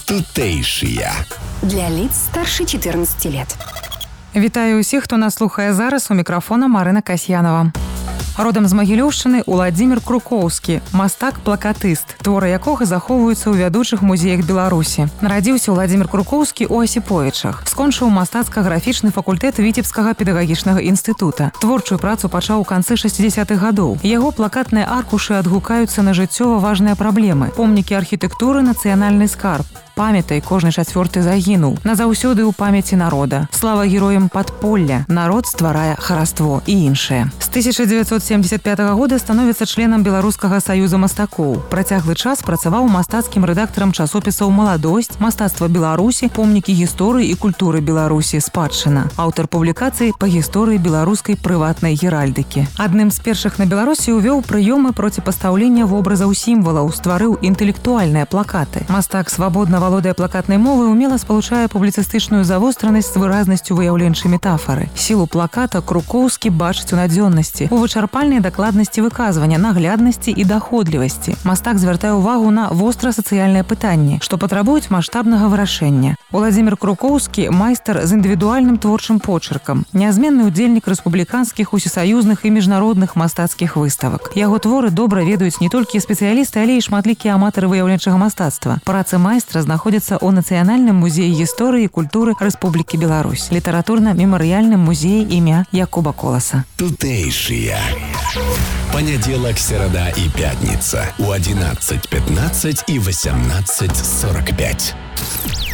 Тутейшие. Для лиц старше 14 лет. Вітаю усіх, хто нас слухае зараз. У мікрафона Марына Касьянова. Родам з Магілёўшчыны Уладзімір Крукоўскі, мастак-плакатыст, творы якога захоўваюцца ў вядучых музеях Беларусі. Нарадзіўся Уладзімір Крукоўскі ў Асіповічах. Скончыў мастацка-графічны факультэт Віцебскага педагагічнага інстытута. Творчую працу пачаў у канцы 60-х гадоў. Яго плакатныя аркушы адгукаюцца на жыццёва важныя праблемы. Помнікі архітэктуры, нацыянальны скарб. Памятай, кожны чацвёрты загінуў. Назаўсёды ў памяці народа. Слава героям падполля. Народ стварае хараство і іншае. З 1975 года становіцца членам Беларускага саюза мастакоў. Працяглы час працаваў мастацкім рэдактарам часопісаў «Маладосць», «Мастацтва Беларусі», «Помнікі гісторыі і культуры Беларусі», «Спадчына». Аўтар публікацый па гісторыі беларускай прыватнай геральдыкі. Адным з першых на Беларусі увёў прыёмы проціпастаўлення вобразаў сімвалаў, стварыў інтэлектуальныя плакаты. Мастак свабодна валодае плакатнай мовай, умела спалучае публіцыстычную завостранасць з выразнасцю выяўленчай метафары. Сілу плаката Крукоўскі бачыць у надзённасці, у вычарпальнай дакладнасці выказвання, нагляднасці і даходлівасці. Мастак звяртае ўвагу на востра-сацыяльныя пытанні, што патрабуюць маштабнага вырашэння. Уладзімір Крукоўскі – майстар з індывідуальным творчым почыркам, нязменны ўдзельнік рэспубліканскіх, усесаюзных і міжнародных мастацкіх выставак. Яго творы добра ведаюць не толькі спецыялісты, але і шматлікія аматары выяўленчага мастацтва. Працы майстра знаходзяцца ў Нацыянальным музеі гісторыі і культуры Рэспублікі Беларусь, літаратурна-мемарыяльным музеі імя Якуба Коласа. Тутейшие. Понедельник, середа и пятница у 11:15 и 18:45.